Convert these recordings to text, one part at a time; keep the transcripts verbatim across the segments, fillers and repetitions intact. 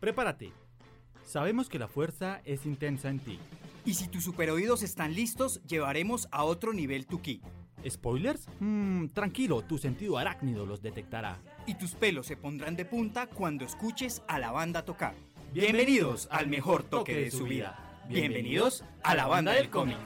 prepárate. Sabemos que la fuerza es intensa en ti. Y si tus superoídos están listos, llevaremos a otro nivel tu ki. ¿Spoilers? Mm, tranquilo, tu sentido arácnido los detectará. Y tus pelos se pondrán de punta cuando escuches a la banda tocar. Bienvenidos al mejor toque de su vida. Bienvenidos a la banda del cómic.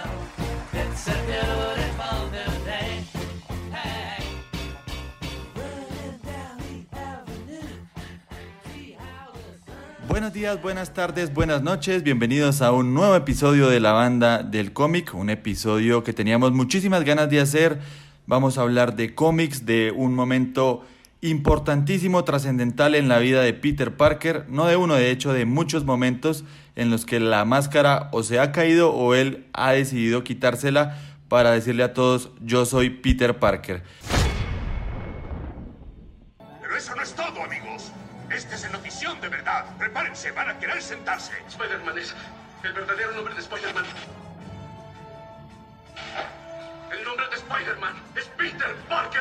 Buenos días, buenas tardes, buenas noches, bienvenidos a un nuevo episodio de la banda del cómic, un episodio que teníamos muchísimas ganas de hacer. Vamos a hablar de cómics, de un momento importantísimo, trascendental en la vida de Peter Parker, no de uno, de hecho de muchos momentos en los que la máscara o se ha caído o él ha decidido quitársela para decirle a todos: yo soy Peter Parker. Pero eso no es todo, amigos. Este es el notición de verdad. Prepárense, van a querer sentarse. Spider-Man es el verdadero nombre de Spider-Man. El nombre de Spider-Man es Peter Parker.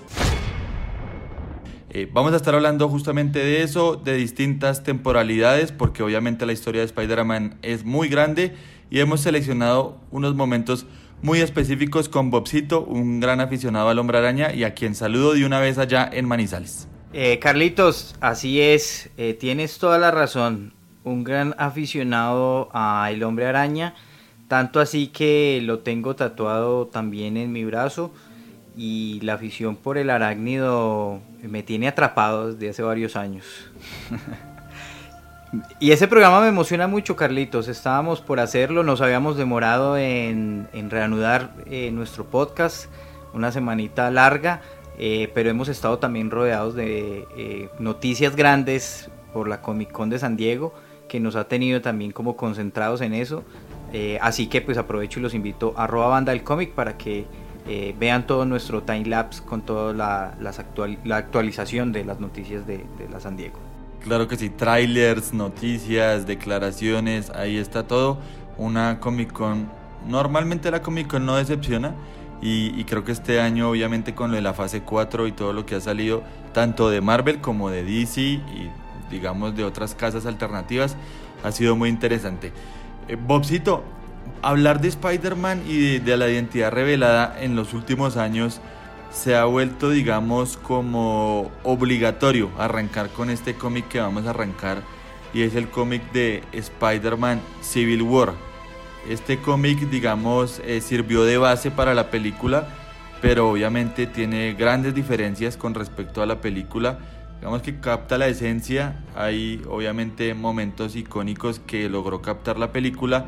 Eh, vamos a estar hablando justamente de eso, de distintas temporalidades, porque obviamente la historia de Spider-Man es muy grande y hemos seleccionado unos momentos muy específicos con Bobcito, un gran aficionado al Hombre Araña y a quien saludo de una vez allá en Manizales. Eh, Carlitos, así es, eh, tienes toda la razón, un gran aficionado a El Hombre Araña, tanto así que lo tengo tatuado también en mi brazo, y la afición por el arácnido me tiene atrapado desde hace varios años. Y ese programa me emociona mucho, Carlitos, estábamos por hacerlo, nos habíamos demorado en, en reanudar eh, nuestro podcast, una semanita larga. Eh, pero hemos estado también rodeados de eh, noticias grandes por la Comic Con de San Diego, que nos ha tenido también como concentrados en eso, eh, así que pues aprovecho y los invito a arroba banda del cómic para que eh, vean todo nuestro time lapse con toda la, las actual, la actualización de las noticias de, de la San Diego. Claro que sí, trailers, noticias, declaraciones, ahí está todo. Una Comic Con, normalmente la Comic Con no decepciona. Y, y creo que este año, obviamente, con lo de la fase cuatro y todo lo que ha salido, tanto de Marvel como de D C y, digamos, de otras casas alternativas, ha sido muy interesante. Eh, Bobcito, hablar de Spider-Man y de, de la identidad revelada en los últimos años se ha vuelto, digamos, como obligatorio arrancar con este cómic que vamos a arrancar, y es el cómic de Spider-Man Civil War. Este cómic, digamos, eh, sirvió de base para la película, pero obviamente tiene grandes diferencias con respecto a la película. Digamos que capta la esencia, hay obviamente momentos icónicos que logró captar la película,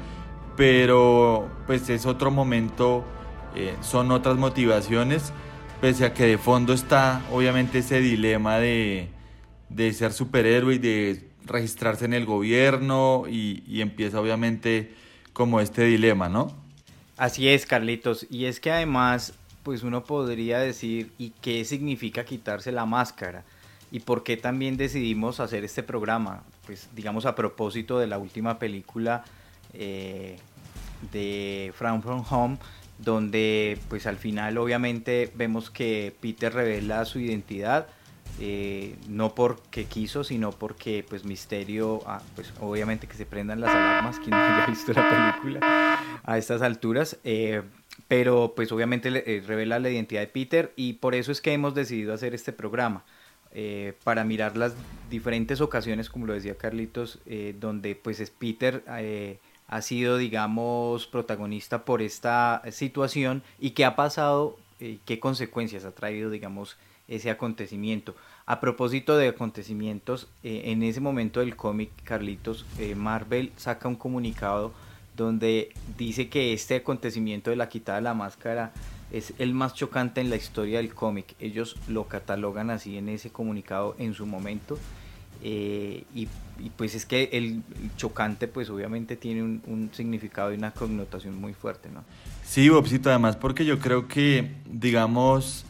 pero pues es otro momento, eh, son otras motivaciones, pese a que de fondo está obviamente ese dilema de, de ser superhéroe y de registrarse en el gobierno, y, y empieza obviamente como este dilema, ¿no? Así es, Carlitos, y es que además, pues uno podría decir, ¿y qué significa quitarse la máscara? ¿Y por qué también decidimos hacer este programa? Pues digamos a propósito de la última película eh, de Far From Home, donde pues al final obviamente vemos que Peter revela su identidad, Eh, no porque quiso, sino porque pues Misterio, ah, pues obviamente que se prendan las alarmas quien no haya visto la película a estas alturas, eh, pero pues obviamente eh, revela la identidad de Peter, y por eso es que hemos decidido hacer este programa, eh, para mirar las diferentes ocasiones, como lo decía Carlitos, eh, donde pues es Peter eh, ha sido, digamos, protagonista por esta situación, y qué ha pasado, eh, qué consecuencias ha traído, digamos, ese acontecimiento. A propósito de acontecimientos, eh, en ese momento del cómic, Carlitos, eh, Marvel saca un comunicado donde dice que este acontecimiento de la quitada de la máscara es el más chocante en la historia del cómic. Ellos lo catalogan así en ese comunicado en su momento, eh, y, y pues es que el chocante pues obviamente tiene un, un significado y una connotación muy fuerte, ¿no? Sí, Bobcito, además porque yo creo que, digamos,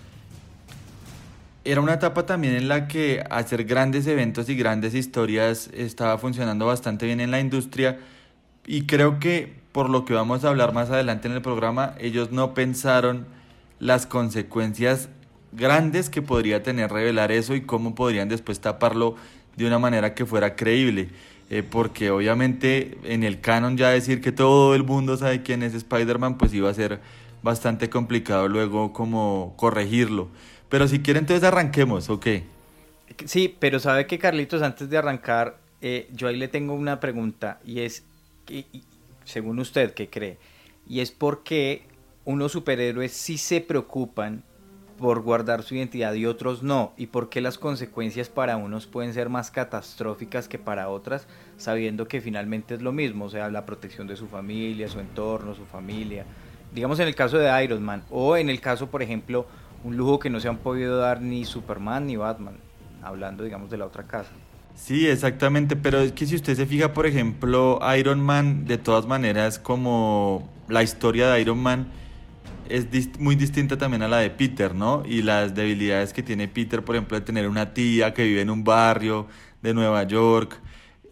era una etapa también en la que hacer grandes eventos y grandes historias estaba funcionando bastante bien en la industria, y creo que, por lo que vamos a hablar más adelante en el programa, ellos no pensaron las consecuencias grandes que podría tener revelar eso y cómo podrían después taparlo de una manera que fuera creíble. Eh, porque obviamente en el canon ya decir que todo el mundo sabe quién es Spider-Man, pues iba a ser bastante complicado luego como corregirlo. Pero si quieren, entonces arranquemos, ¿ok? Sí, pero sabe que Carlitos, antes de arrancar, eh, yo ahí le tengo una pregunta, y es, y, y, según usted, ¿qué cree? Y es por qué unos superhéroes sí se preocupan por guardar su identidad y otros no, y por qué las consecuencias para unos pueden ser más catastróficas que para otras, sabiendo que finalmente es lo mismo, o sea, la protección de su familia, su entorno, su familia, digamos en el caso de Iron Man, o en el caso, por ejemplo, un lujo que no se han podido dar ni Superman ni Batman, hablando, digamos, de la otra casa. Sí, exactamente, pero es que si usted se fija, por ejemplo, Iron Man, de todas maneras, como la historia de Iron Man es dist- muy distinta también a la de Peter, ¿no? Y las debilidades que tiene Peter, por ejemplo, de tener una tía que vive en un barrio de Nueva York,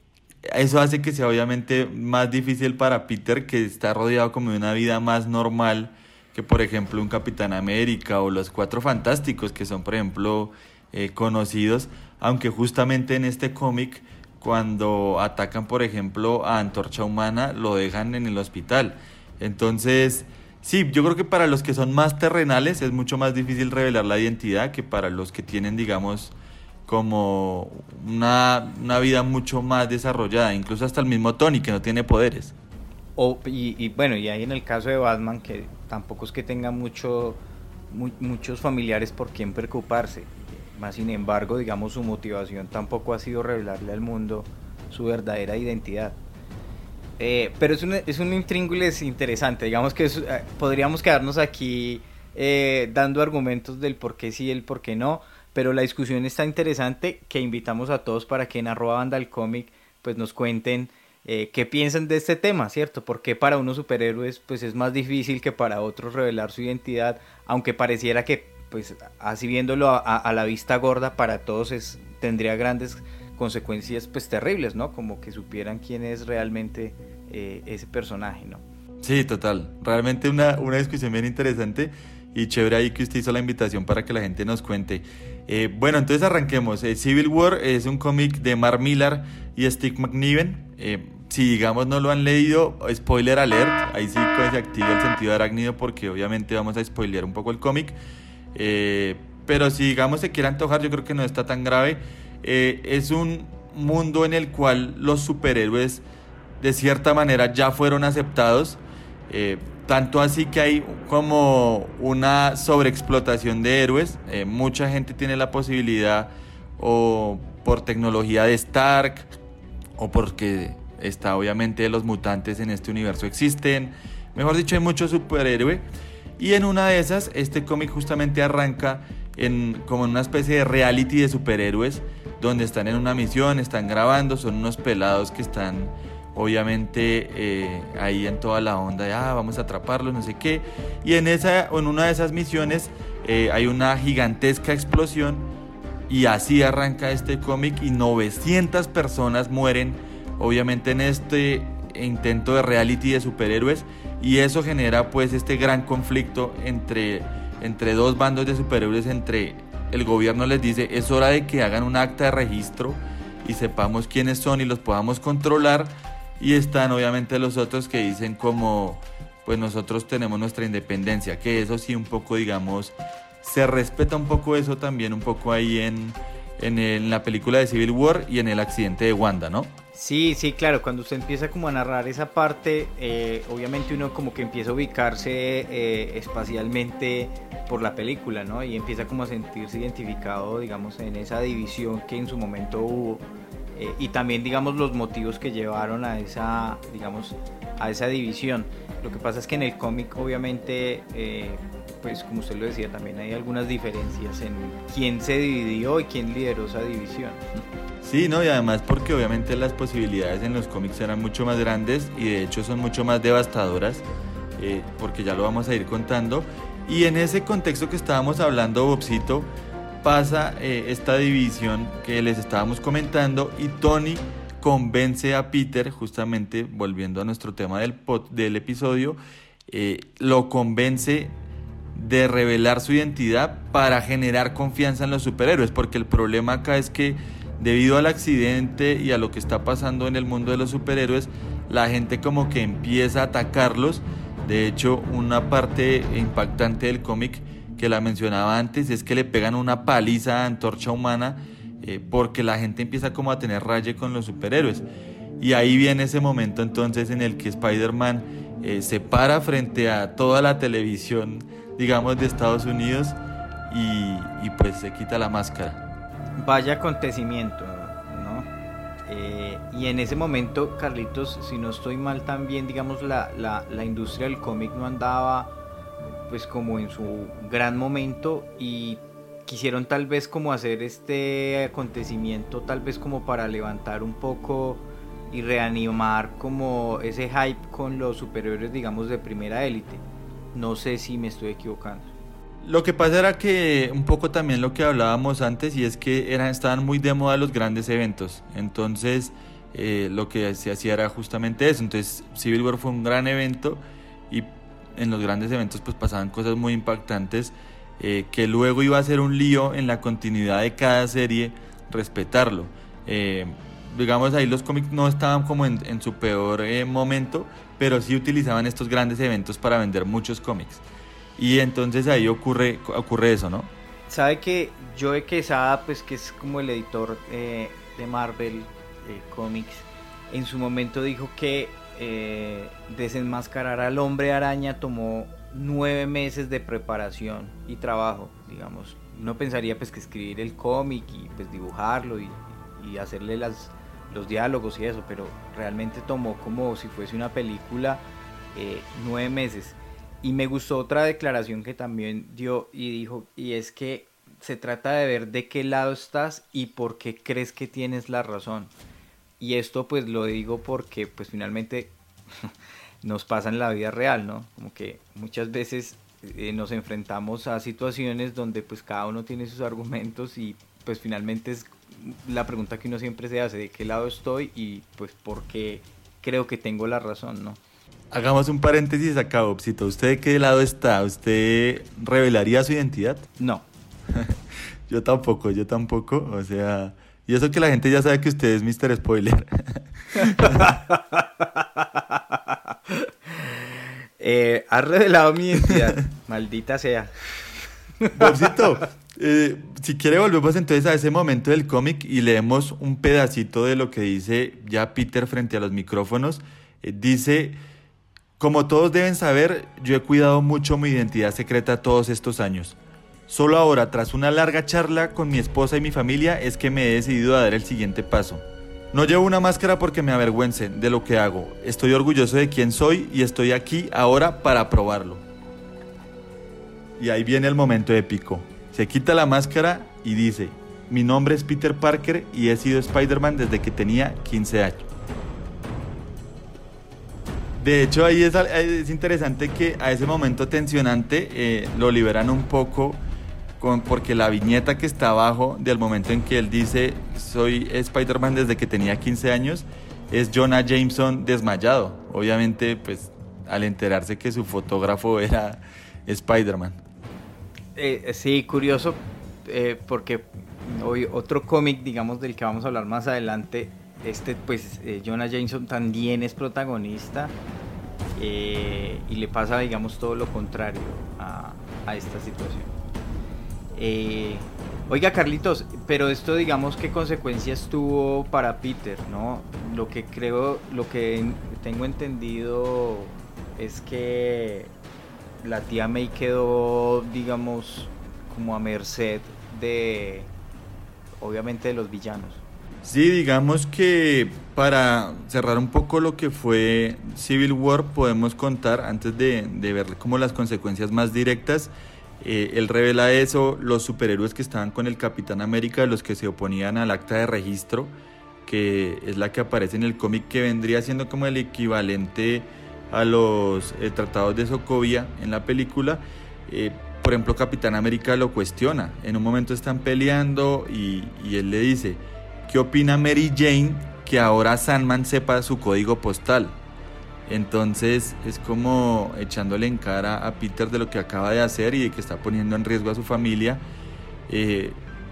eso hace que sea obviamente más difícil para Peter, que está rodeado como de una vida más normal que, por ejemplo, un Capitán América o los Cuatro Fantásticos, que son, por ejemplo, eh, conocidos, aunque justamente en este cómic, cuando atacan, por ejemplo, a Antorcha Humana, lo dejan en el hospital. Entonces, sí, yo creo que para los que son más terrenales es mucho más difícil revelar la identidad que para los que tienen, digamos, como una, una vida mucho más desarrollada, incluso hasta el mismo Tony, que no tiene poderes. O, y, y bueno, y ahí en el caso de Batman, que tampoco es que tenga mucho, mu- muchos familiares por quien preocuparse, más sin embargo, digamos, su motivación tampoco ha sido revelarle al mundo su verdadera identidad. Eh, pero es un, es un intríngulis interesante, digamos que es, eh, podríamos quedarnos aquí eh, dando argumentos del por qué sí y el por qué no, pero la discusión está interesante, que invitamos a todos para que en arroba banda el cómic pues nos cuenten eh, qué piensan de este tema, ¿cierto? ¿Por qué para unos superhéroes pues es más difícil que para otros revelar su identidad, aunque pareciera que pues así viéndolo a, a, a la vista gorda para todos es, tendría grandes consecuencias pues terribles, ¿no? Como que supieran quién es realmente eh, ese personaje, ¿no? Sí, total. Realmente una, una discusión bien interesante y chévere ahí que usted hizo la invitación para que la gente nos cuente. Eh, bueno, entonces arranquemos. Eh, Civil War es un cómic de Mark Millar y Steve McNiven. Eh, si digamos no lo han leído, spoiler alert, ahí sí pues se activa el sentido arácnido porque obviamente vamos a spoilear un poco el cómic. Eh, pero si digamos se quiere antojar, yo creo que no está tan grave. Eh, es un mundo en el cual los superhéroes de cierta manera ya fueron aceptados, eh, tanto así que hay como una sobreexplotación de héroes. Eh, mucha gente tiene la posibilidad, o por tecnología de Stark, o porque está obviamente los mutantes en este universo existen, mejor dicho hay muchos superhéroes, y en una de esas este cómic justamente arranca en como en una especie de reality de superhéroes, donde están en una misión, están grabando, son unos pelados que están obviamente eh, ahí en toda la onda de ah, vamos a atraparlos, no sé qué, y en esa o en una de esas misiones eh, hay una gigantesca explosión y así arranca este cómic y novecientas personas mueren obviamente en este intento de reality de superhéroes, y eso genera pues este gran conflicto entre, entre dos bandos de superhéroes. Entre el gobierno les dice es hora de que hagan un acta de registro y sepamos quiénes son y los podamos controlar, y están obviamente los otros que dicen como pues nosotros tenemos nuestra independencia, que eso sí un poco digamos se respeta un poco eso también un poco ahí en, en, el, en la película de Civil War y en el accidente de Wanda, ¿no? Sí, sí, claro, cuando usted empieza como a narrar esa parte, eh, obviamente uno como que empieza a ubicarse eh, espacialmente por la película, ¿no? Y empieza como a sentirse identificado, digamos, en esa división que en su momento hubo, eh, y también, digamos, los motivos que llevaron a esa, digamos, a esa división. Lo que pasa es que en el cómic, obviamente, eh, pues como usted lo decía, también hay algunas diferencias en quién se dividió y quién lideró esa división. Sí, no, y además porque obviamente las posibilidades en los cómics eran mucho más grandes y de hecho son mucho más devastadoras, eh, porque ya lo vamos a ir contando. Y en ese contexto que estábamos hablando, Bobcito, pasa eh, esta división que les estábamos comentando, y Tony convence a Peter, justamente volviendo a nuestro tema del, pod, del episodio, eh, lo convence de revelar su identidad para generar confianza en los superhéroes, porque el problema acá es que debido al accidente y a lo que está pasando en el mundo de los superhéroes, la gente como que empieza a atacarlos. De hecho, una parte impactante del cómic que la mencionaba antes es que le pegan una paliza a Antorcha Humana eh, porque la gente empieza como a tener raye con los superhéroes. Y ahí viene ese momento entonces en el que Spider-Man eh, se para frente a toda la televisión, digamos, de Estados Unidos y, y pues se quita la máscara. Vaya acontecimiento, ¿no? Eh, y en ese momento, Carlitos, si no estoy mal también, digamos, la, la, la industria del cómic no andaba pues como en su gran momento y quisieron tal vez como hacer este acontecimiento tal vez como para levantar un poco y reanimar como ese hype con los superhéroes, digamos, de primera élite. No sé si me estoy equivocando. Lo que pasa era que un poco también lo que hablábamos antes, y es que eran, estaban muy de moda los grandes eventos. Entonces eh, lo que se hacía era justamente eso. Entonces Civil War fue un gran evento y en los grandes eventos pues pasaban cosas muy impactantes eh, que luego iba a ser un lío en la continuidad de cada serie respetarlo. Eh, digamos, ahí los cómics no estaban como en, en su peor eh, momento, pero sí utilizaban estos grandes eventos para vender muchos cómics. Y entonces ahí ocurre, ocurre eso, ¿no? Sabe que Joe Quesada, pues que es como el editor eh, de Marvel eh, Comics, en su momento dijo que eh, desenmascarar al Hombre Araña tomó nueve meses de preparación y trabajo, digamos. Uno pensaría pues que escribir el cómic y pues dibujarlo y, y hacerle las, los diálogos y eso, pero realmente tomó como si fuese una película eh, nueve meses. Y me gustó otra declaración que también dio y dijo, y es que se trata de ver de qué lado estás y por qué crees que tienes la razón. Y esto pues lo digo porque pues finalmente nos pasa en la vida real, ¿no? Como que muchas veces eh, nos enfrentamos a situaciones donde pues cada uno tiene sus argumentos y pues finalmente es la pregunta que uno siempre se hace, de qué lado estoy y pues por qué creo que tengo la razón, ¿no? Hagamos un paréntesis acá, Bobcito. ¿Usted de qué lado está? ¿Usted revelaría su identidad? No. Yo tampoco, yo tampoco. O sea, y eso que la gente ya sabe que usted es míster Spoiler. eh, has revelado mi identidad. Maldita sea. Bobcito, eh, si quiere volvemos entonces a ese momento del cómic y leemos un pedacito de lo que dice ya Peter frente a los micrófonos. Eh, dice... Como todos deben saber, yo he cuidado mucho mi identidad secreta todos estos años. Solo ahora, tras una larga charla con mi esposa y mi familia, es que me he decidido a dar el siguiente paso. No llevo una máscara porque me avergüence de lo que hago. Estoy orgulloso de quién soy y estoy aquí ahora para probarlo. Y ahí viene el momento épico. Se quita la máscara y dice, mi nombre es Peter Parker y he sido Spider-Man desde que tenía quince años. De hecho, ahí es, es interesante que a ese momento tensionante eh, lo liberan un poco con, porque la viñeta que está abajo del momento en que él dice soy Spider-Man desde que tenía quince años es Jonah Jameson desmayado. Obviamente, pues al enterarse que su fotógrafo era Spider-Man. Eh, sí, curioso, eh, porque hoy otro cómic, digamos, del que vamos a hablar más adelante, este pues eh, Jonah Jameson también es protagonista eh, y le pasa, digamos, todo lo contrario a, a esta situación. Eh, oiga, Carlitos, pero esto, digamos, ¿qué consecuencias tuvo para Peter, no? Lo que creo, lo que tengo entendido es que la tía May quedó, digamos, como a merced de, obviamente, de los villanos. Sí, digamos que para cerrar un poco lo que fue Civil War, podemos contar, antes de, de ver como las consecuencias más directas, eh, él revela eso, los superhéroes que estaban con el Capitán América, los que se oponían al acta de registro, que es la que aparece en el cómic, que vendría siendo como el equivalente a los eh, tratados de Sokovia en la película. eh, por ejemplo, Capitán América lo cuestiona, en un momento están peleando y, y él le dice, ¿qué opina Mary Jane que ahora Sandman sepa su código postal? Entonces es como echándole en cara a Peter de lo que acaba de hacer y de que está poniendo en riesgo a su familia. Eh,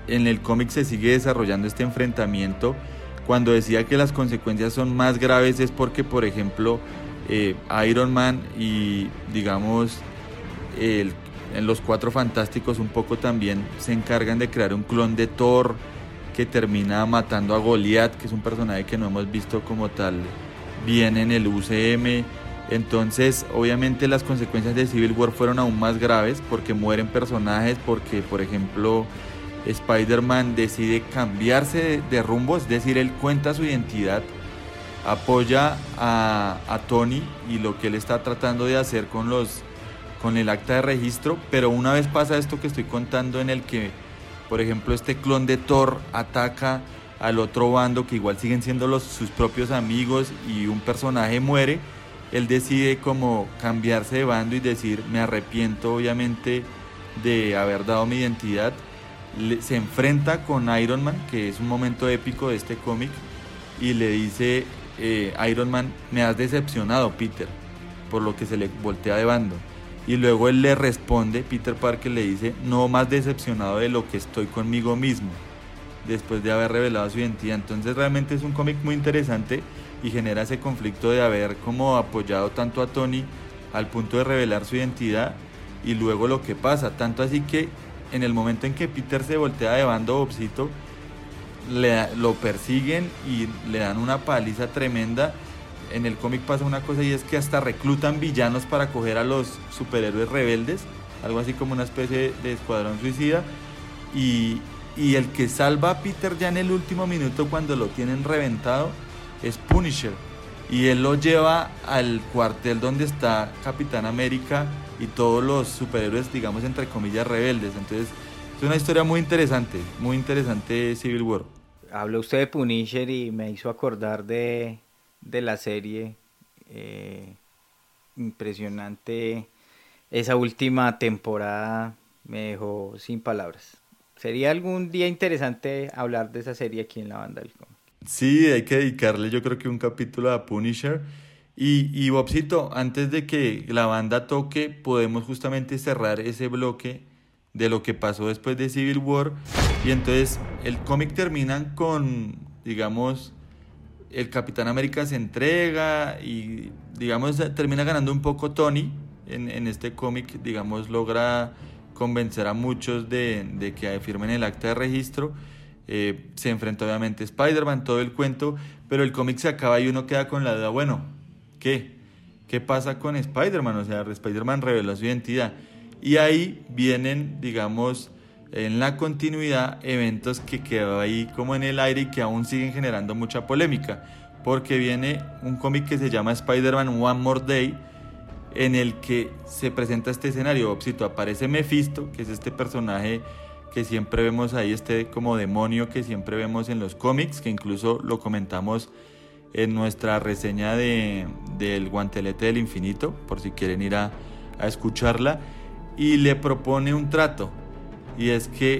en el cómic se sigue desarrollando este enfrentamiento. Cuando decía que las consecuencias son más graves es porque, por ejemplo, eh, Iron Man y, digamos, el, en los Cuatro Fantásticos un poco también se encargan de crear un clon de Thor que termina matando a Goliath, que es un personaje que no hemos visto como tal bien en el U C M. Entonces, obviamente las consecuencias de Civil War fueron aún más graves porque mueren personajes, porque, por ejemplo, Spider-Man decide cambiarse de, de rumbo, es decir, él cuenta su identidad, apoya a, a Tony y lo que él está tratando de hacer con, los, con el acta de registro, pero una vez pasa esto que estoy contando en el que, por ejemplo, este clon de Thor ataca al otro bando que igual siguen siendo los, sus propios amigos y un personaje muere, él decide como cambiarse de bando y decir me arrepiento obviamente de haber dado mi identidad. Le, se enfrenta con Iron Man, que es un momento épico de este cómic, y le dice eh, Iron Man, me has decepcionado, Peter, por lo que se le voltea de bando. Y luego él le responde, Peter Parker le dice, no más decepcionado de lo que estoy conmigo mismo, después de haber revelado su identidad. Entonces realmente es un cómic muy interesante y genera ese conflicto de haber como apoyado tanto a Tony al punto de revelar su identidad y luego lo que pasa, tanto así que en el momento en que Peter se voltea de bando, Bobcito, le, lo persiguen y le dan una paliza tremenda. En el cómic pasa una cosa y es que hasta reclutan villanos para coger a los superhéroes rebeldes, algo así como una especie de escuadrón suicida, y, y el que salva a Peter ya en el último minuto cuando lo tienen reventado es Punisher, y él lo lleva al cuartel donde está Capitán América y todos los superhéroes, digamos entre comillas, rebeldes. Entonces es una historia muy interesante, muy interesante Civil War. Habló usted de Punisher y me hizo acordar de, de la serie, eh, impresionante, esa última temporada me dejó sin palabras. Sería algún día interesante hablar de esa serie aquí en la Banda del Cómic. Sí, hay que dedicarle yo creo que un capítulo a Punisher. Y, y Bobcito, antes de que la banda toque, podemos justamente cerrar ese bloque de lo que pasó después de Civil War. Y entonces el cómic termina con, digamos, el Capitán América se entrega y, digamos, termina ganando un poco Tony en, en este cómic. Digamos, logra convencer a muchos de, de que firmen el acta de registro. Eh, se enfrenta obviamente a Spider-Man, todo el cuento, pero el cómic se acaba y uno queda con la duda, bueno, ¿qué? ¿Qué pasa con Spider-Man? O sea, Spider-Man reveló su identidad. Y ahí vienen, digamos, en la continuidad, eventos que quedó ahí como en el aire y que aún siguen generando mucha polémica. Porque viene un cómic que se llama Spider-Man One More Day, en el que se presenta este escenario. Bobcito, aparece Mephisto, que es este personaje que siempre vemos ahí, este como demonio que siempre vemos en los cómics, que incluso lo comentamos en nuestra reseña de, del Guantelete del Infinito, por si quieren ir a, a escucharla, y le propone un trato, y es que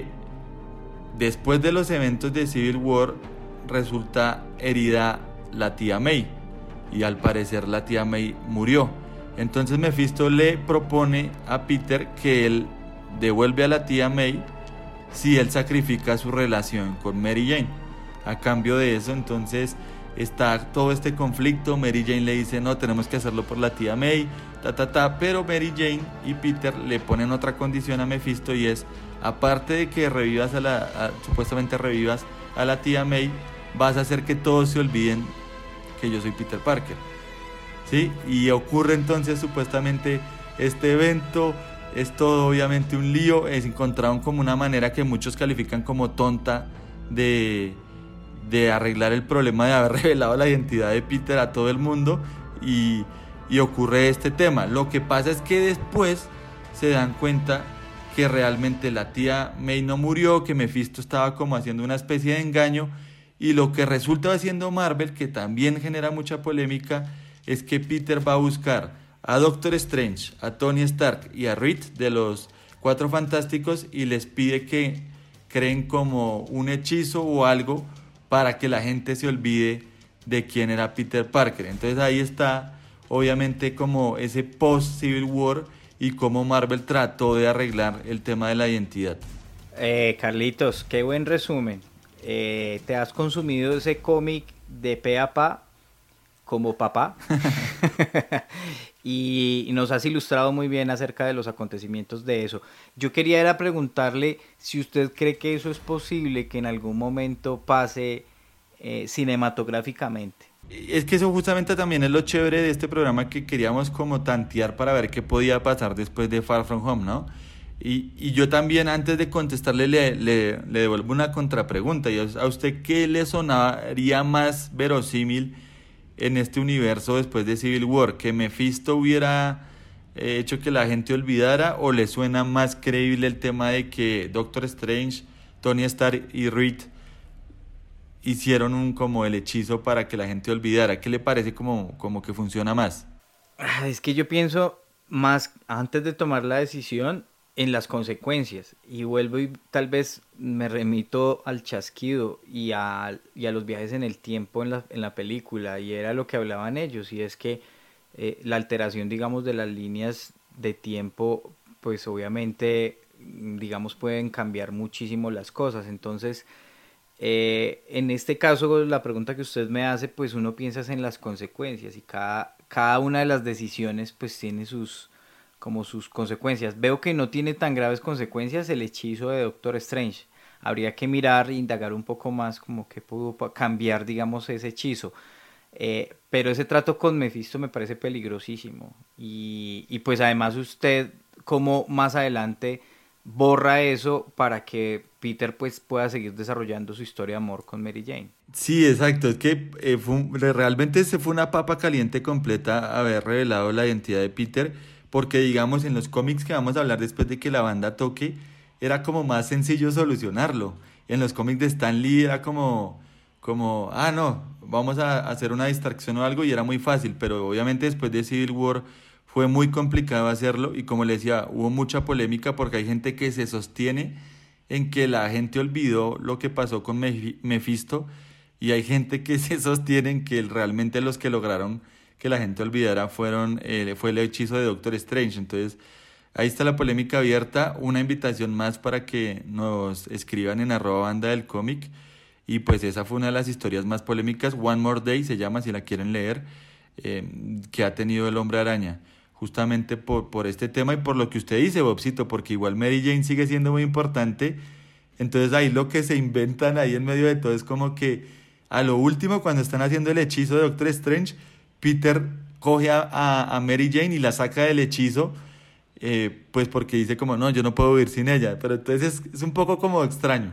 después de los eventos de Civil War resulta herida la tía May, y al parecer la tía May murió. Entonces Mephisto le propone a Peter que él devuelve a la tía May si él sacrifica su relación con Mary Jane. A cambio de eso, entonces está todo este conflicto. Mary Jane le dice no, tenemos que hacerlo por la tía May, ta ta ta, pero Mary Jane y Peter le ponen otra condición a Mephisto, y es, aparte de que revivas a la a, supuestamente revivas a la tía May, vas a hacer que todos se olviden que yo soy Peter Parker, ¿sí? Y ocurre entonces supuestamente este evento. Es todo obviamente un lío. Es encontraron como una manera que muchos califican como tonta de, de arreglar el problema de haber revelado la identidad de Peter a todo el mundo, y, y ocurre este tema. Lo que pasa es que después se dan cuenta que realmente la tía May no murió, que Mephisto estaba como haciendo una especie de engaño, y lo que resulta haciendo Marvel, que también genera mucha polémica, es que Peter va a buscar a Doctor Strange, a Tony Stark y a Reed de los Cuatro Fantásticos, y les pide que creen como un hechizo o algo para que la gente se olvide de quién era Peter Parker. Entonces ahí está obviamente como ese post Civil War y cómo Marvel trató de arreglar el tema de la identidad. Eh, Carlitos, qué buen resumen. Eh, ¿te has consumido ese cómic de pe a pa como papá? y, y nos has ilustrado muy bien acerca de los acontecimientos de eso. Yo quería era preguntarle si usted cree que eso es posible, que en algún momento pase eh, cinematográficamente. Es que eso justamente también es lo chévere de este programa, que queríamos como tantear para ver qué podía pasar después de Far From Home, ¿no? Y, y yo también, antes de contestarle, le, le, le devuelvo una contrapregunta. Y ¿a usted qué le sonaría más verosímil en este universo después de Civil War? ¿Que Mephisto hubiera eh, hecho que la gente olvidara, o le suena más creíble el tema de que Doctor Strange, Tony Stark y Reed hicieron un como el hechizo para que la gente olvidara? ¿Qué le parece como, como que funciona más? Es que yo pienso más, antes de tomar la decisión, en las consecuencias, y vuelvo y tal vez me remito al chasquido y a, y a los viajes en el tiempo en la, en la película, y era lo que hablaban ellos, y es que eh, la alteración, digamos, de las líneas de tiempo, pues obviamente, digamos, pueden cambiar muchísimo las cosas. Entonces, Eh, en este caso, la pregunta que usted me hace, pues uno piensa en las consecuencias, y cada, cada una de las decisiones pues tiene sus, como sus consecuencias. Veo que no tiene tan graves consecuencias el hechizo de Doctor Strange. Habría que mirar e indagar un poco más como que pudo cambiar, digamos, ese hechizo. Eh, pero ese trato con Mephisto me parece peligrosísimo. Y, y pues además usted, como más adelante borra eso para que Peter pues pueda seguir desarrollando su historia de amor con Mary Jane. Sí, exacto. Es que eh, fue un, realmente se fue una papa caliente completa haber revelado la identidad de Peter, porque digamos en los cómics que vamos a hablar después de que la banda toque, era como más sencillo solucionarlo. En los cómics de Stan Lee era como, como ah no, vamos a hacer una distracción o algo, y era muy fácil, pero obviamente después de Civil War fue muy complicado hacerlo, y como le decía, hubo mucha polémica porque hay gente que se sostiene en que la gente olvidó lo que pasó con Mephisto, y hay gente que se sostiene en que realmente los que lograron que la gente olvidara fueron eh, fue el hechizo de Doctor Strange. Entonces ahí está la polémica abierta. Una invitación más para que nos escriban en arroba banda del cómic, y pues esa fue una de las historias más polémicas. One More Day se llama, si la quieren leer, eh, que ha tenido el Hombre Araña, justamente por, por este tema y por lo que usted dice, Bobcito, porque igual Mary Jane sigue siendo muy importante. Entonces ahí lo que se inventan ahí en medio de todo es como que a lo último, cuando están haciendo el hechizo de Doctor Strange, Peter coge a, a, a Mary Jane y la saca del hechizo, eh, pues porque dice como, no, yo no puedo vivir sin ella. Pero entonces es, es un poco como extraño.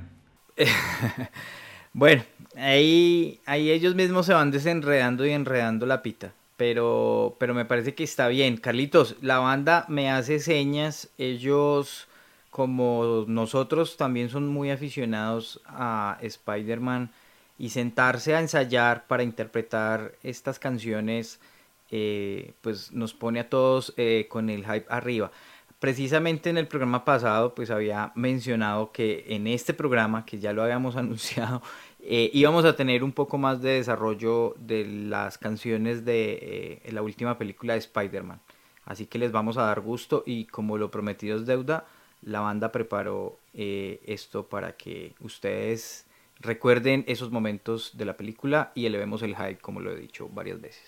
Bueno, ahí, ahí ellos mismos se van desenredando y enredando la pita. Pero, pero me parece que está bien. Carlitos, la banda me hace señas. Ellos, como nosotros, también son muy aficionados a Spider-Man, y sentarse a ensayar para interpretar estas canciones eh, pues nos pone a todos eh, con el hype arriba. Precisamente en el programa pasado pues había mencionado que en este programa, que ya lo habíamos anunciado, eh, íbamos a tener un poco más de desarrollo de las canciones de eh, la última película de Spider-Man. Así que les vamos a dar gusto, y como lo prometido es deuda, la banda preparó eh, esto para que ustedes recuerden esos momentos de la película y elevemos el hype, como lo he dicho varias veces.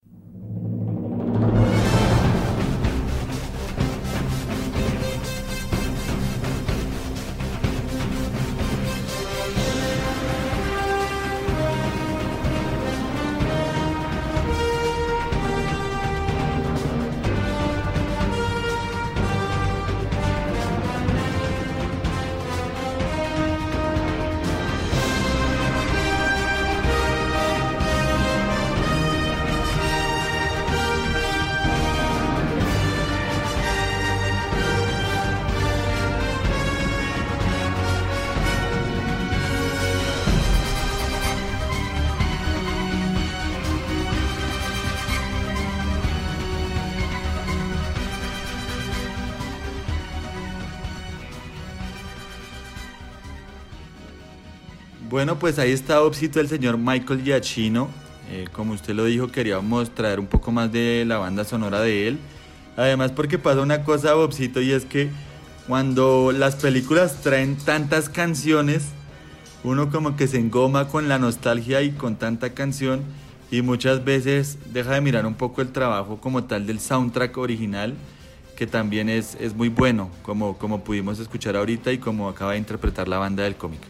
Bueno, pues ahí está Bobcito, el señor Michael Giacchino. Eh, como usted lo dijo, queríamos traer un poco más de la banda sonora de él. Además porque pasa una cosa, Bobcito, y es que cuando las películas traen tantas canciones, uno como que se engoma con la nostalgia y con tanta canción, y muchas veces deja de mirar un poco el trabajo como tal del soundtrack original, que también es, es muy bueno, como, como pudimos escuchar ahorita y como acaba de interpretar la banda del cómic.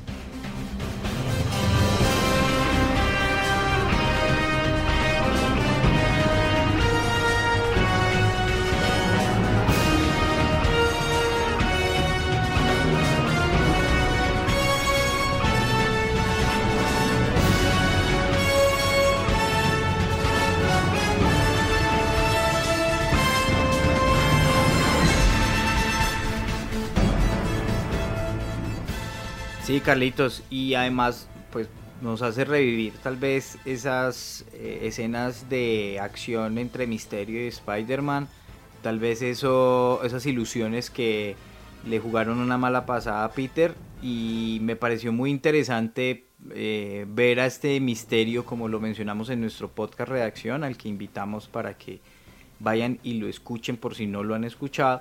Sí, Carlitos, y además pues nos hace revivir tal vez esas eh, escenas de acción entre Misterio y Spider-Man, tal vez eso, esas ilusiones que le jugaron una mala pasada a Peter, y me pareció muy interesante eh, ver a este Misterio, como lo mencionamos en nuestro podcast Redacción, al que invitamos para que vayan y lo escuchen por si no lo han escuchado.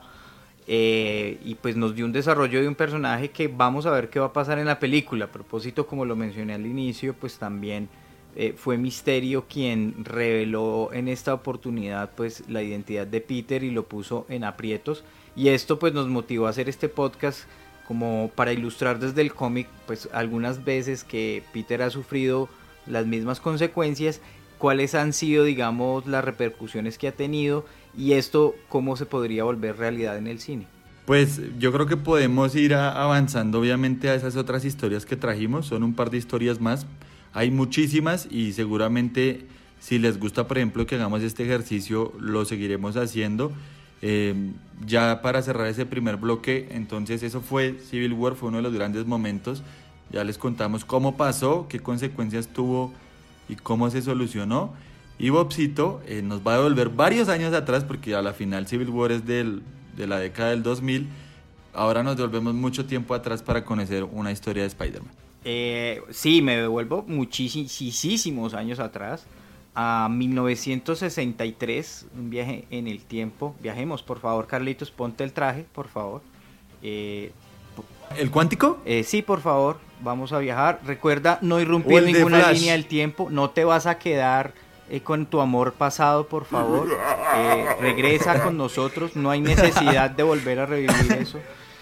Eh, y pues nos dio un desarrollo de un personaje que vamos a ver qué va a pasar en la película. A propósito, como lo mencioné al inicio, pues también eh, fue Misterio quien reveló en esta oportunidad pues la identidad de Peter y lo puso en aprietos, y esto pues nos motivó a hacer este podcast como para ilustrar desde el cómic pues algunas veces que Peter ha sufrido las mismas consecuencias, cuáles han sido, digamos, las repercusiones que ha tenido, y esto cómo se podría volver realidad en el cine. Pues yo creo que podemos ir a avanzando obviamente a esas otras historias que trajimos, son un par de historias más, hay muchísimas, y seguramente si les gusta, por ejemplo, que hagamos este ejercicio, lo seguiremos haciendo. Eh, ya para cerrar ese primer bloque, entonces eso fue Civil War, fue uno de los grandes momentos, ya les contamos cómo pasó, qué consecuencias tuvo y cómo se solucionó. Y Bobcito eh, nos va a devolver varios años atrás, porque a la final Civil War es del, de la década del dos mil. Ahora nos devolvemos mucho tiempo atrás para conocer una historia de Spider-Man. Eh, sí, me devuelvo muchísimos años atrás, a mil novecientos sesenta y tres, un viaje en el tiempo. Viajemos, por favor, Carlitos, ponte el traje, por favor. Eh, ¿El cuántico? Eh, sí, por favor, vamos a viajar. Recuerda no irrumpir ninguna línea del tiempo, no te vas a quedar eh, con tu amor pasado, por favor. Eh, regresa con nosotros, no hay necesidad de volver a revivir eso.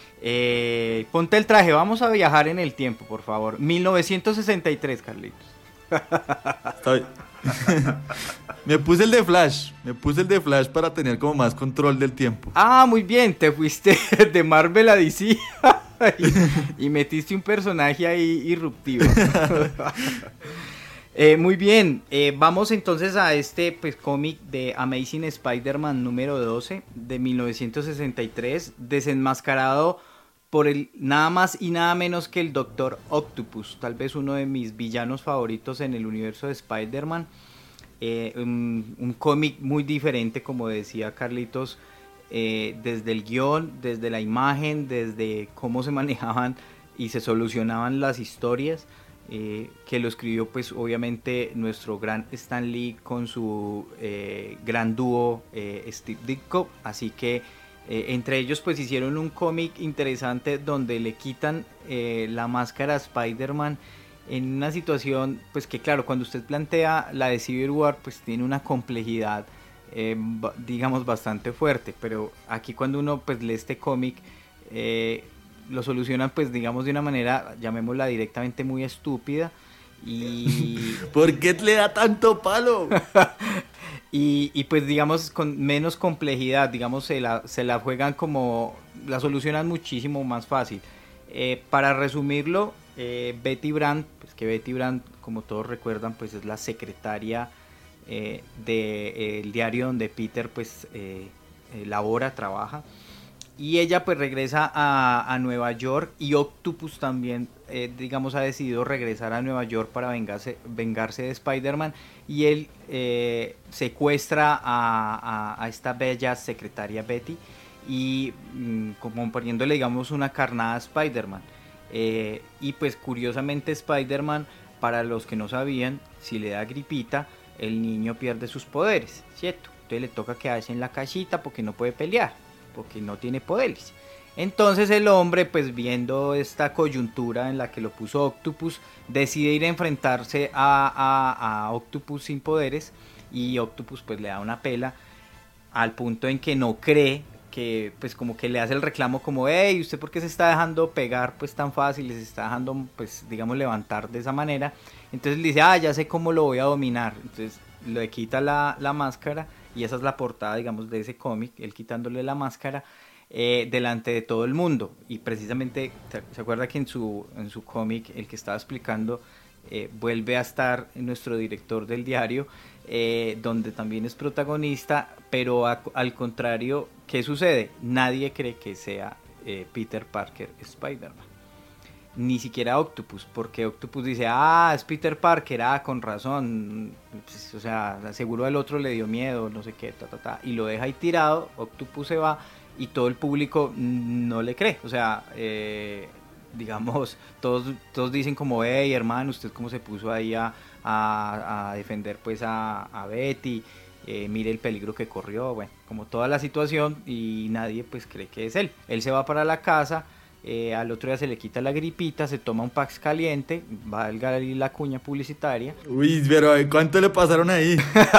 Eh, ponte el traje, vamos a viajar en el tiempo, por favor. mil novecientos sesenta y tres, Carlitos. Está bien. Me puse el de Flash, me puse el de Flash para tener como más control del tiempo. Ah, muy bien, te fuiste de Marvel a D C y, y metiste un personaje ahí irruptivo. eh, muy bien, eh, vamos entonces a este pues cómic de Amazing Spider-Man número doce de mil novecientos sesenta y tres, desenmascarado por el nada más y nada menos que el Doctor Octopus, tal vez uno de mis villanos favoritos en el universo de Spider-Man. Eh, un, un cómic muy diferente, como decía Carlitos, eh, desde el guión, desde la imagen, desde cómo se manejaban y se solucionaban las historias, eh, que lo escribió pues obviamente nuestro gran Stan Lee con su eh, gran dúo eh, Steve Ditko, así que Eh, entre ellos pues hicieron un cómic interesante donde le quitan eh, la máscara a Spider-Man en una situación pues que claro, cuando usted plantea la de Civil War pues tiene una complejidad eh, digamos bastante fuerte, pero aquí cuando uno pues lee este cómic eh, lo solucionan pues digamos de una manera, llamémosla directamente muy estúpida. Y ¿por qué le da tanto palo? y, y pues digamos con menos complejidad, digamos se la, se la juegan como, la solucionan muchísimo más fácil. Eh, para resumirlo, eh, Betty Brant, pues que Betty Brant, como todos recuerdan, pues es la secretaria eh, del diario donde Peter pues eh, eh, labora, trabaja. Y ella pues regresa a, a Nueva York, y Octopus también, eh, digamos, ha decidido regresar a Nueva York para vengarse, vengarse de Spider-Man, y él eh, secuestra a, a, a esta bella secretaria Betty, y mm, como poniéndole, digamos, una carnada a Spider-Man. Eh, y pues curiosamente Spider-Man, para los que no sabían, si le da gripita, el niño pierde sus poderes, ¿cierto? Entonces le toca quedarse en la casita porque no puede pelear, porque no tiene poderes. Entonces el hombre, pues viendo esta coyuntura en la que lo puso Octopus, decide ir a enfrentarse a, a, a Octopus sin poderes, y Octopus pues le da una pela al punto en que no cree, que pues como que le hace el reclamo como, hey, ¿usted por qué se está dejando pegar pues tan fácil? Se está dejando pues digamos levantar de esa manera. Entonces le dice, ah, ya sé cómo lo voy a dominar. Entonces le quita la, la máscara, y esa es la portada digamos de ese cómic, él quitándole la máscara eh, delante de todo el mundo. Y precisamente se acuerda que en su, en su cómic, el que estaba explicando, eh, vuelve a estar nuestro director del diario, eh, donde también es protagonista, pero a, al contrario, ¿qué sucede? Nadie cree que sea eh, Peter Parker Spider-Man, ni siquiera Octopus, porque Octopus dice, ah, es Peter Parker, ah, con razón, pues, o sea, seguro al otro le dio miedo, no sé qué, ta, ta, ta, y lo deja ahí tirado. Octopus se va y todo el público no le cree, o sea, eh, digamos, todos, todos dicen como, hey, hermano, usted cómo se puso ahí a, a, a defender pues a, a Betty, eh, mire el peligro que corrió, bueno, como toda la situación, y nadie pues cree que es él. Él se va para la casa, eh, al otro día se le quita la gripita, se toma un Pax caliente, valga ahí la cuña publicitaria. Uy, pero ¿cuánto le pasaron ahí?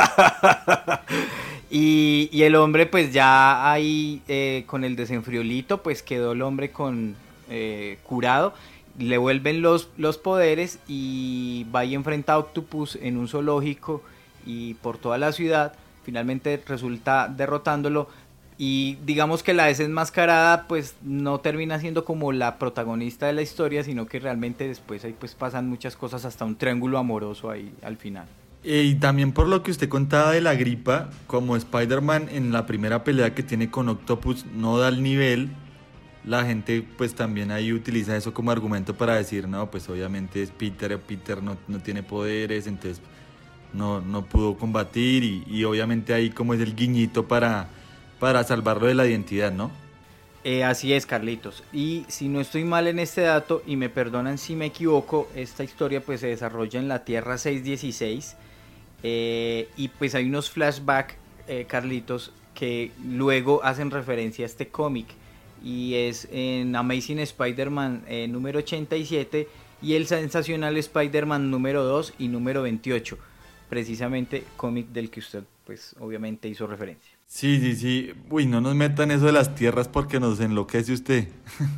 y, y el hombre pues ya ahí eh, con el desenfriolito pues quedó el hombre con eh, curado, le vuelven los, los poderes y va y enfrenta a Octopus en un zoológico y por toda la ciudad, finalmente resulta derrotándolo. Y digamos que la desenmascarada pues no termina siendo como la protagonista de la historia, sino que realmente después ahí pues pasan muchas cosas, hasta un triángulo amoroso ahí al final. Y también por lo que usted contaba de la gripa, como Spider-Man en la primera pelea que tiene con Octopus no da el nivel, la gente pues también ahí utiliza eso como argumento para decir, no, pues obviamente es Peter, Peter no, no tiene poderes, entonces no, no pudo combatir, y, y obviamente ahí como es el guiñito para... para salvarlo de la identidad, ¿no? Eh, así es, Carlitos. Y si no estoy mal en este dato, y me perdonan si me equivoco, esta historia pues se desarrolla en la Tierra seiscientos dieciséis, eh, y pues hay unos flashbacks, eh, Carlitos, que luego hacen referencia a este cómic, y es en Amazing Spider-Man eh, número ochenta y siete y el Sensacional Spider-Man número dos y número veintiocho, precisamente cómic del que usted pues obviamente hizo referencia. Sí, sí, sí. Uy, no nos metan eso de las tierras porque nos enloquece usted.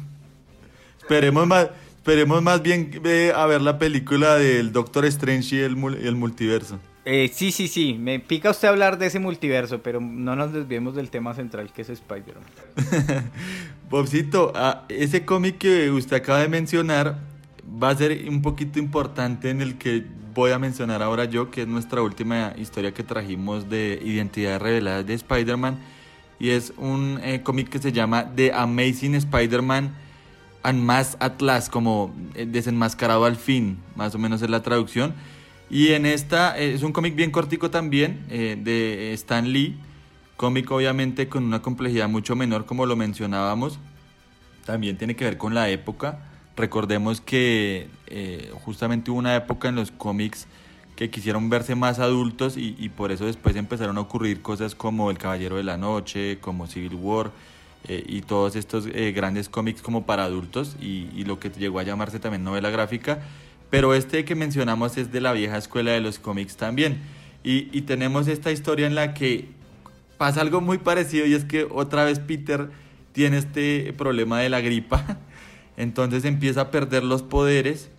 esperemos más, esperemos más bien eh, a ver la película del Doctor Strange y el, el multiverso. Eh, sí, sí, sí. Me pica usted hablar de ese multiverso, pero no nos desviemos del tema central que es Spider-Man. Bobcito, ah, ese cómic que usted acaba de mencionar va a ser un poquito importante en el que voy a mencionar ahora yo, que es nuestra última historia que trajimos de Identidades Reveladas de Spider-Man, y es un eh, cómic que se llama The Amazing Spider-Man Unmasked at Last, como eh, desenmascarado al fin, más o menos es la traducción. Y en esta eh, es un cómic bien cortico también, eh, de Stan Lee, cómic obviamente con una complejidad mucho menor, como lo mencionábamos, también tiene que ver con la época. Recordemos que eh, justamente hubo una época en los cómics que quisieron verse más adultos, y, y por eso después empezaron a ocurrir cosas como El Caballero de la Noche, como Civil War, eh, y todos estos eh, grandes cómics como para adultos, y, y lo que llegó a llamarse también novela gráfica. Pero este que mencionamos es de la vieja escuela de los cómics también, y, y tenemos esta historia en la que pasa algo muy parecido, y es que otra vez Peter tiene este problema de la gripa. Entonces empieza a perder los poderes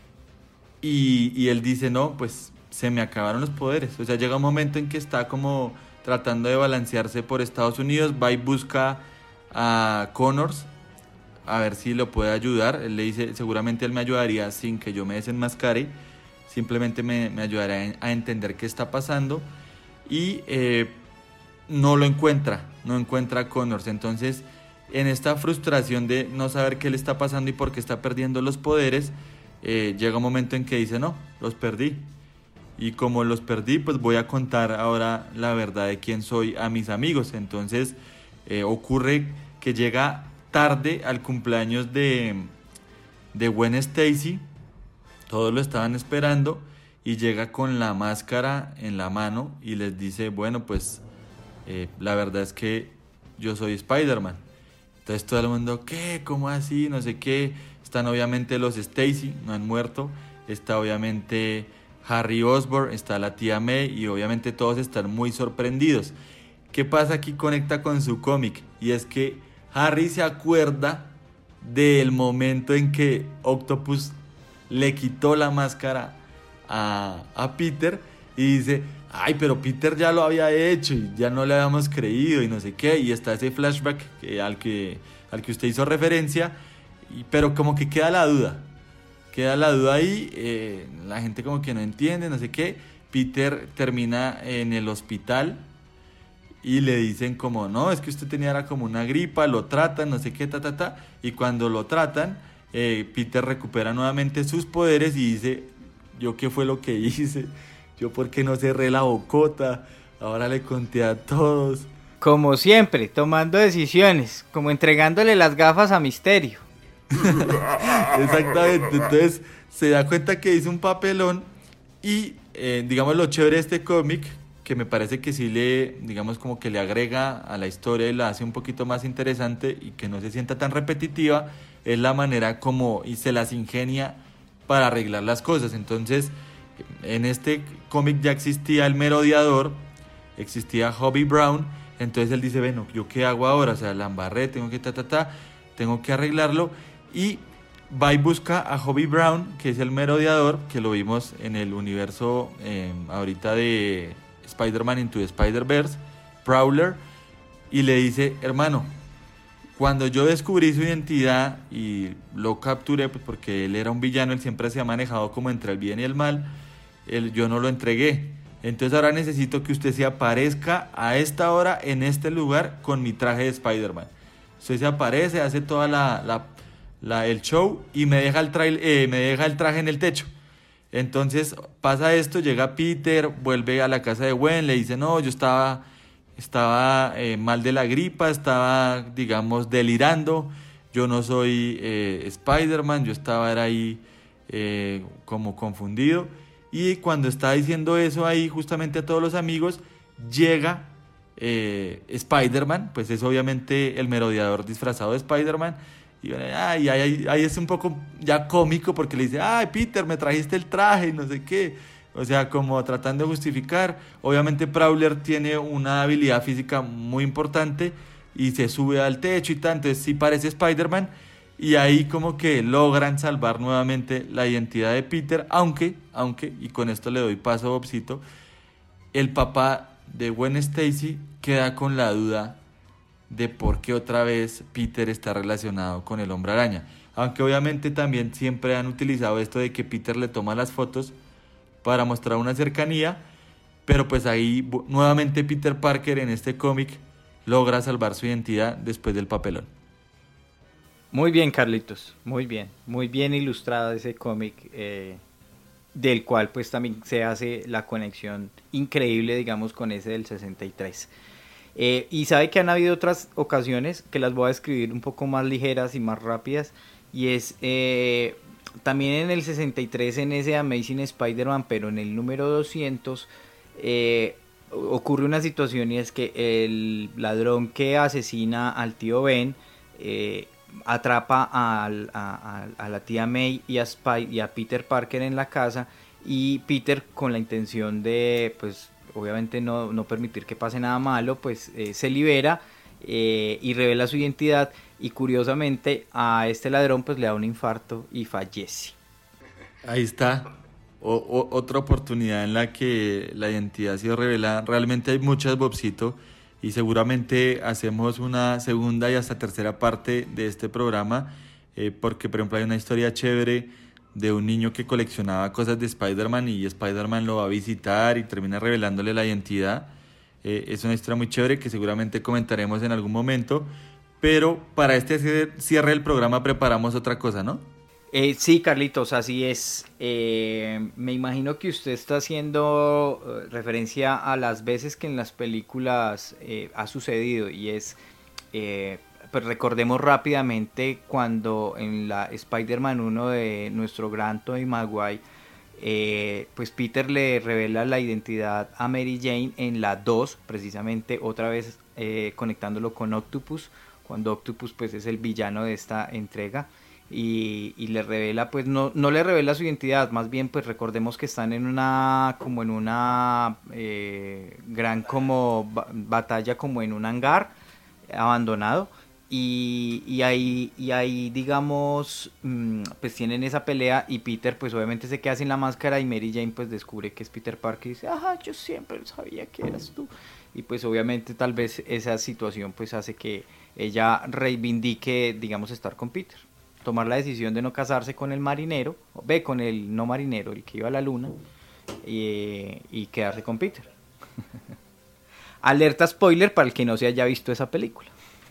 y, y él dice, no, pues se me acabaron los poderes. O sea, llega un momento en que está como tratando de balancearse por Estados Unidos, va y busca a Connors a ver si lo puede ayudar. Él le dice, seguramente él me ayudaría sin que yo me desenmascare, simplemente me, me ayudará a entender qué está pasando, y eh, no lo encuentra, no encuentra a Connors. Entonces, en esta frustración de no saber qué le está pasando y por qué está perdiendo los poderes, eh, llega un momento en que dice, no, los perdí. Y como los perdí, pues voy a contar ahora la verdad de quién soy a mis amigos. Entonces eh, ocurre que llega tarde al cumpleaños de, de Gwen Stacy, todos lo estaban esperando, y llega con la máscara en la mano y les dice, bueno, pues eh, la verdad es que yo soy Spider-Man. Entonces todo el mundo, ¿qué? ¿Cómo así? No sé qué. Están obviamente los Stacy, no han muerto. Está obviamente Harry Osborn, está la tía May y obviamente todos están muy sorprendidos. ¿Qué pasa aquí? Conecta con su cómic y es que Harry se acuerda del momento en que Octopus le quitó la máscara a, a Peter y dice, ay, pero Peter ya lo había hecho y ya no le habíamos creído y no sé qué, y está ese flashback que, al, que, al que usted hizo referencia, y, pero como que queda la duda, queda la duda ahí, eh, la gente como que no entiende, no sé qué. Peter termina en el hospital y le dicen como, no, es que usted tenía era como una gripa, lo tratan, no sé qué, ta, ta, ta, y cuando lo tratan, eh, Peter recupera nuevamente sus poderes y dice, ¿yo qué fue lo que hice? ¿Yo por qué no cerré la bocota? Ahora le conté a todos. Como siempre, tomando decisiones, como entregándole las gafas a Misterio. Exactamente, entonces se da cuenta que hizo un papelón y eh, digamos lo chévere de este cómic, que me parece que sí le, digamos como que le agrega a la historia y la hace un poquito más interesante y que no se sienta tan repetitiva, es la manera como y se las ingenia para arreglar las cosas. Entonces, en este cómic ya existía el merodeador, existía Hobie Brown, entonces él dice, bueno, ¿yo qué hago ahora? O sea, la embarré, tengo que ta, ta, ta, tengo que arreglarlo, y va y busca a Hobie Brown, que es el merodeador, que lo vimos en el universo eh, ahorita de Spider-Man Into the Spider-Verse, Prowler, y le dice, hermano, cuando yo descubrí su identidad y lo capturé, pues porque él era un villano, él siempre se ha manejado como entre el bien y el mal, él, yo no lo entregué. Entonces ahora necesito que usted se aparezca a esta hora, en este lugar, con mi traje de Spider-Man. Usted se aparece, hace toda la, la, la el show y me deja el, trail, eh, me deja el traje en el techo. Entonces pasa esto, llega Peter, vuelve a la casa de Gwen, le dice, no, yo estaba... Estaba eh, mal de la gripa, estaba, digamos, delirando. Yo no soy eh, Spider-Man, yo estaba era ahí eh, como confundido. Y cuando está diciendo eso ahí justamente a todos los amigos, llega eh, Spider-Man, pues es obviamente el merodeador disfrazado de Spider-Man. Y ay, ay, ay, es un poco ya cómico porque le dice, ay, Peter, me trajiste el traje y no sé qué. O sea, como tratando de justificar. Obviamente Prowler tiene una habilidad física muy importante y se sube al techo y tal, entonces sí parece Spider-Man. Y ahí como que logran salvar nuevamente la identidad de Peter, aunque, aunque, y con esto le doy paso a Bobcito, el papá de Gwen Stacy queda con la duda de por qué otra vez Peter está relacionado con el Hombre Araña. Aunque obviamente también siempre han utilizado esto de que Peter le toma las fotos para mostrar una cercanía, pero pues ahí nuevamente Peter Parker en este cómic logra salvar su identidad después del papelón. Muy bien, Carlitos, muy bien, muy bien ilustrado ese cómic, eh, del cual pues también se hace la conexión increíble, digamos, con ese del sesenta y tres. Eh, y sabe que han habido otras ocasiones que las voy a escribir un poco más ligeras y más rápidas, y es... Eh, también en el sesenta y tres, en ese Amazing Spider-Man, pero en el número doscientos, eh, ocurre una situación, y es que el ladrón que asesina al tío Ben eh, atrapa a, a, a la tía May y a, Spy, y a Peter Parker en la casa, y Peter, con la intención de, pues obviamente no, no permitir que pase nada malo, pues eh, se libera eh, y revela su identidad. Y curiosamente a este ladrón pues le da un infarto y fallece. Ahí está, o, o, otra oportunidad en la que la identidad ha sido revelada. Realmente hay muchas, Bobcito, y seguramente hacemos una segunda y hasta tercera parte de este programa, eh, porque por ejemplo hay una historia chévere de un niño que coleccionaba cosas de Spider-Man y Spider-Man lo va a visitar y termina revelándole la identidad. Eh, es una historia muy chévere que seguramente comentaremos en algún momento. Pero para este cierre del programa preparamos otra cosa, ¿no? Eh, sí, Carlitos, así es. Eh, me imagino que usted está haciendo uh, referencia a las veces que en las películas eh, ha sucedido. Y es, eh, pues recordemos rápidamente cuando en la Spider-Man uno de nuestro gran Tobey Maguire, eh, pues Peter le revela la identidad a Mary Jane en la dos, precisamente otra vez eh, conectándolo con Octopus. cuando Octopus pues es el villano de esta entrega y, y le revela, pues no, no le revela su identidad, más bien pues recordemos que están en una, como en una eh, gran como ba- batalla como en un hangar abandonado. Y, y ahí y ahí digamos mmm, pues tienen esa pelea y Peter pues obviamente se queda sin la máscara y Mary Jane pues descubre que es Peter Parker y dice, ajá, yo siempre sabía que eras tú, y pues obviamente tal vez esa situación pues hace que ella reivindique, digamos, estar con Peter, tomar la decisión de no casarse con el marinero, ve, con el no marinero, el que iba a la luna, y, y quedarse con Peter. Alerta spoiler para el que no se haya visto esa película.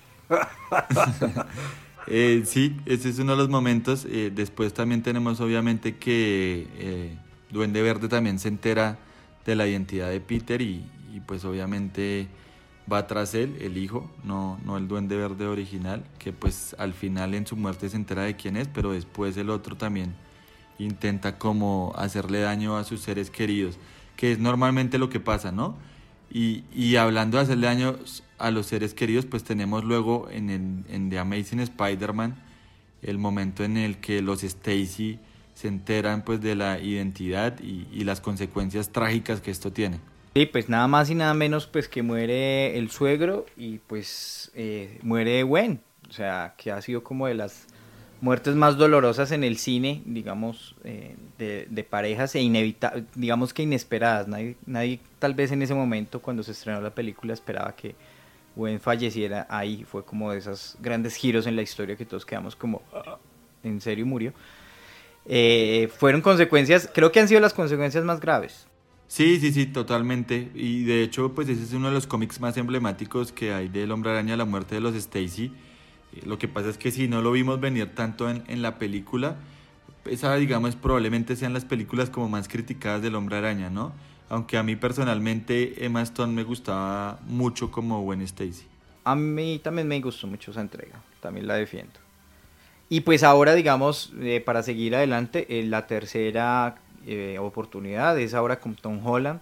eh, sí, ese es uno de los momentos. Eh, después también tenemos obviamente que eh, Duende Verde también se entera de la identidad de Peter y, y pues obviamente va tras él, el hijo, no, no el Duende Verde original, que pues al final en su muerte se entera de quién es, pero después el otro también intenta como hacerle daño a sus seres queridos, que es normalmente lo que pasa, ¿no? Y, y hablando de hacerle daño a los seres queridos, pues tenemos luego en, el, en The Amazing Spider-Man el momento en el que los Stacy se enteran pues de la identidad y, y las consecuencias trágicas que esto tiene. Sí, pues nada más y nada menos pues que muere el suegro y pues eh, muere Gwen, o sea, que ha sido como de las muertes más dolorosas en el cine, digamos, eh, de, de parejas e inevitables, digamos que inesperadas. Nadie, nadie tal vez en ese momento cuando se estrenó la película esperaba que Gwen falleciera ahí. Fue como de esos grandes giros en la historia que todos quedamos como, ¿en serio murió? Eh, fueron consecuencias, creo que han sido las consecuencias más graves. Sí, sí, sí, totalmente. Y de hecho, pues ese es uno de los cómics más emblemáticos que hay del Hombre Araña, la muerte de los Stacy. Lo que pasa es que si no lo vimos venir tanto en, en la película, esa, digamos, probablemente sean las películas como más criticadas del Hombre Araña, ¿no? Aunque a mí personalmente Emma Stone me gustaba mucho como Gwen Stacy. A mí también me gustó mucho esa entrega, también la defiendo. Y pues ahora, digamos, eh, para seguir adelante, eh, la tercera eh, oportunidad es ahora con Tom Holland,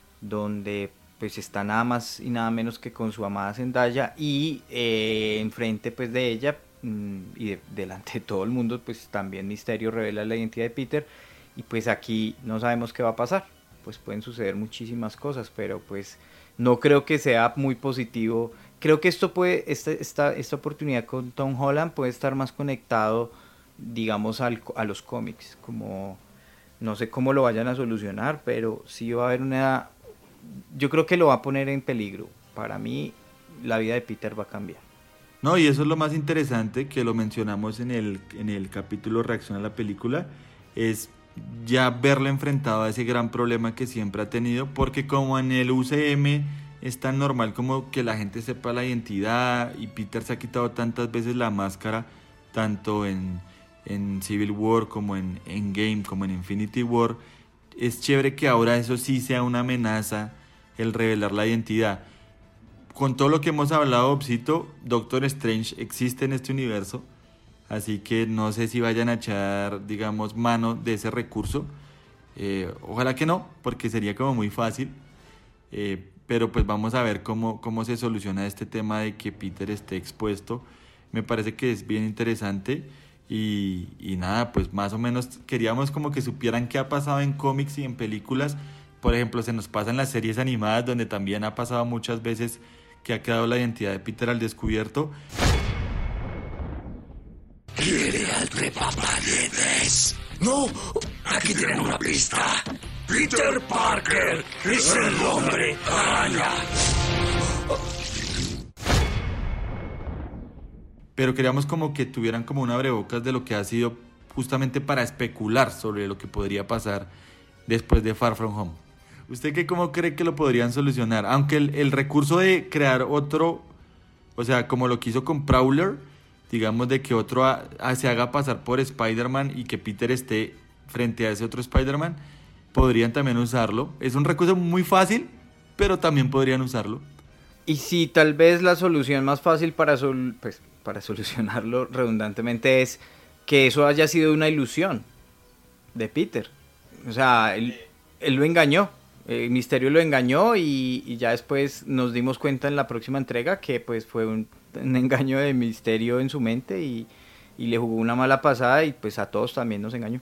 donde pues está nada más y nada menos que con su amada Zendaya y eh, enfrente pues de ella mmm, y de, delante de todo el mundo pues también Misterio revela la identidad de Peter y pues aquí no sabemos qué va a pasar, pues pueden suceder muchísimas cosas, pero pues no creo que sea muy positivo. Creo que esto puede, esta, esta, esta oportunidad con Tom Holland puede estar más conectado, digamos, al, a los cómics, como no sé cómo lo vayan a solucionar, pero sí va a haber una, yo creo que lo va a poner en peligro. Para mí, la vida de Peter va a cambiar. No, y eso es lo más interesante, que lo mencionamos en el, en el capítulo Reacción a la película, es ya verlo enfrentado a ese gran problema que siempre ha tenido, porque como en el U C M es tan normal como que la gente sepa la identidad, y Peter se ha quitado tantas veces la máscara, tanto en, en Civil War como en Endgame, como en Infinity War, es chévere que ahora eso sí sea una amenaza, el revelar la identidad. Con todo lo que hemos hablado, Opsito, Doctor Strange existe en este universo, así que no sé si vayan a echar, digamos, mano de ese recurso. Eh, ojalá que no, porque sería como muy fácil. Eh, pero pues vamos a ver cómo, cómo se soluciona este tema de que Peter esté expuesto. Me parece que es bien interesante. Y, y nada, pues más o menos queríamos como que supieran qué ha pasado en cómics y en películas. Por ejemplo, se nos pasa en las series animadas, donde también ha pasado muchas veces que ha quedado la identidad de Peter al descubierto. ¿Quiere al trepaparedes? No, aquí tienen una pista. Peter Parker es el Hombre Araña. Pero queríamos como que tuvieran como un abrebocas de lo que ha sido, justamente para especular sobre lo que podría pasar después de Far From Home. ¿Usted qué cómo cree que lo podrían solucionar? Aunque el, el recurso de crear otro, o sea, como lo que hizo con Prowler, digamos de que otro a, a, se haga pasar por Spider-Man y que Peter esté frente a ese otro Spider-Man, podrían también usarlo. Es un recurso muy fácil, pero también podrían usarlo. Y si tal vez la solución más fácil para, sol, pues, para solucionarlo redundantemente es que eso haya sido una ilusión de Peter. O sea, él, él lo engañó. El Misterio lo engañó y, y ya después nos dimos cuenta en la próxima entrega que pues fue un, un engaño de Misterio en su mente y, y le jugó una mala pasada y pues a todos también nos engañó.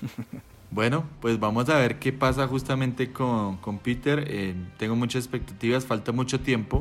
Bueno, pues vamos a ver qué pasa justamente con, con Peter. Eh, tengo muchas expectativas, falta mucho tiempo.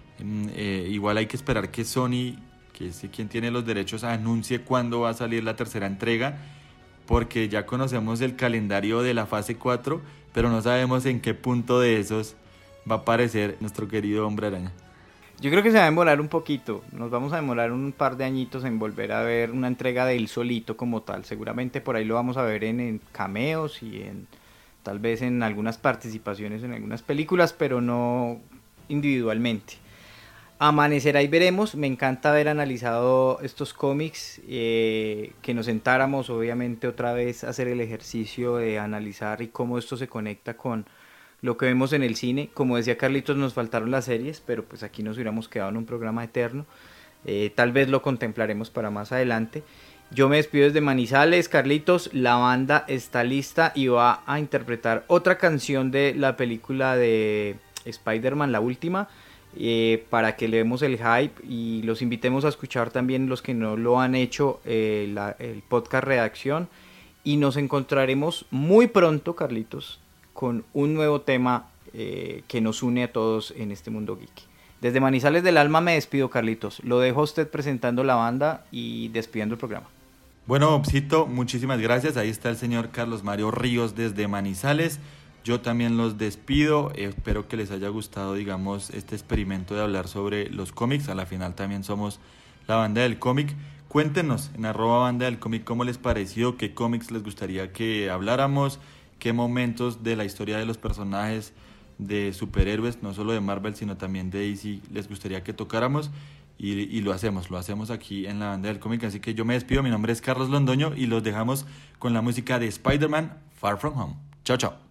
Eh, igual hay que esperar que Sony, que es quien tiene los derechos, anuncie cuándo va a salir la tercera entrega, porque ya conocemos el calendario de la fase cuatro, pero no sabemos en qué punto de esos va a aparecer nuestro querido Hombre Araña. Yo creo que se va a demorar un poquito, nos vamos a demorar un par de añitos en volver a ver una entrega de él solito como tal. Seguramente por ahí lo vamos a ver en, en cameos y en tal vez en algunas participaciones en algunas películas, pero no individualmente. Amanecerá y veremos. Me encanta haber analizado estos cómics, eh, que nos sentáramos obviamente otra vez a hacer el ejercicio de analizar y cómo esto se conecta con lo que vemos en el cine. Como decía Carlitos, nos faltaron las series, pero pues aquí nos hubiéramos quedado en un programa eterno. Eh, tal vez lo contemplaremos para más adelante. Yo me despido desde Manizales. Carlitos, la banda está lista y va a interpretar otra canción de la película de Spider-Man, la última, eh, para que le demos el hype y los invitemos a escuchar también los que no lo han hecho, eh, la, el podcast Redacción, y nos encontraremos muy pronto, Carlitos, con un nuevo tema eh, que nos une a todos en este mundo geek. Desde Manizales del Alma me despido, Carlitos. Lo dejo a usted presentando la banda y despidiendo el programa. Bueno, Obsito, muchísimas gracias. Ahí está el señor Carlos Mario Ríos desde Manizales. Yo también los despido. Espero que les haya gustado, digamos, este experimento de hablar sobre los cómics. A la final también somos la banda del cómic. Cuéntenos en arroba banda del cómic cómo les pareció, qué cómics les gustaría que habláramos, qué momentos de la historia de los personajes de superhéroes, no solo de Marvel, sino también de D C, les gustaría que tocáramos, y, y lo hacemos, lo hacemos aquí en la banda del cómic. Así que yo me despido, mi nombre es Carlos Londoño y los dejamos con la música de Spider-Man Far From Home. Chao, chao.